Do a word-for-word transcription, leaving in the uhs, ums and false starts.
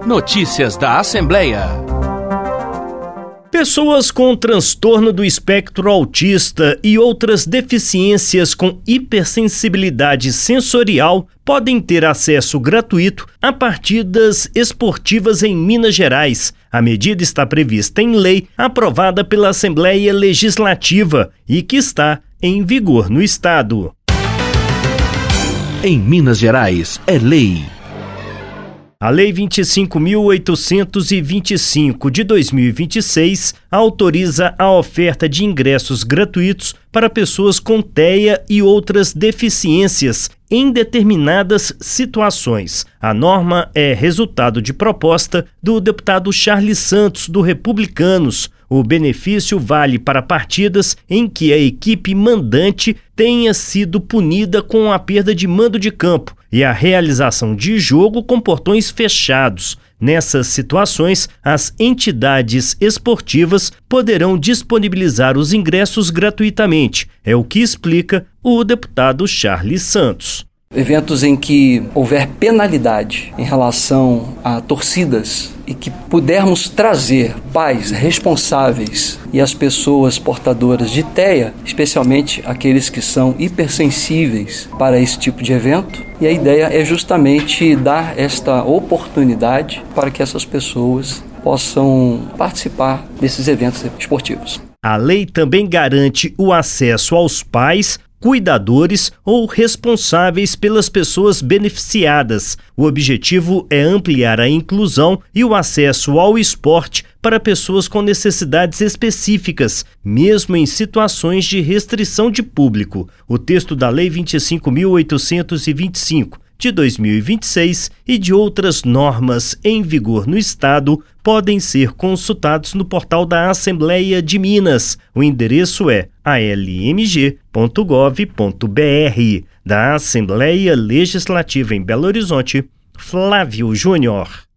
Notícias da Assembleia. Pessoas com transtorno do espectro autista e outras deficiências com hipersensibilidade sensorial podem ter acesso gratuito a partidas esportivas em Minas Gerais. A medida está prevista em lei aprovada pela Assembleia Legislativa e que está em vigor no estado. Em Minas Gerais é lei. A Lei vinte e cinco mil oitocentos e vinte e cinco de dois mil e vinte e seis autoriza a oferta de ingressos gratuitos para pessoas com T E A e outras deficiências em determinadas situações. A norma é resultado de proposta do deputado Charles Santos, do Republicanos. O benefício vale para partidas em que a equipe mandante tenha sido punida com a perda de mando de campo e a realização de jogo com portões fechados. Nessas situações, as entidades esportivas poderão disponibilizar os ingressos gratuitamente. É o que explica o deputado Charles Santos. Eventos em que houver penalidade em relação a torcidas e que pudermos trazer pais responsáveis e as pessoas portadoras de T E A, especialmente aqueles que são hipersensíveis para esse tipo de evento. E a ideia é justamente dar esta oportunidade para que essas pessoas possam participar desses eventos esportivos. A lei também garante o acesso aos pais, cuidadores ou responsáveis pelas pessoas beneficiadas. O objetivo é ampliar a inclusão e o acesso ao esporte para pessoas com necessidades específicas, mesmo em situações de restrição de público. O texto da Lei vinte e cinco mil oitocentos e vinte e cinco de dois mil e vinte e seis e de outras normas em vigor no estado podem ser consultados no portal da Assembleia de Minas. O endereço é a l m g ponto gov ponto b r. Da Assembleia Legislativa em Belo Horizonte, Flávio Júnior.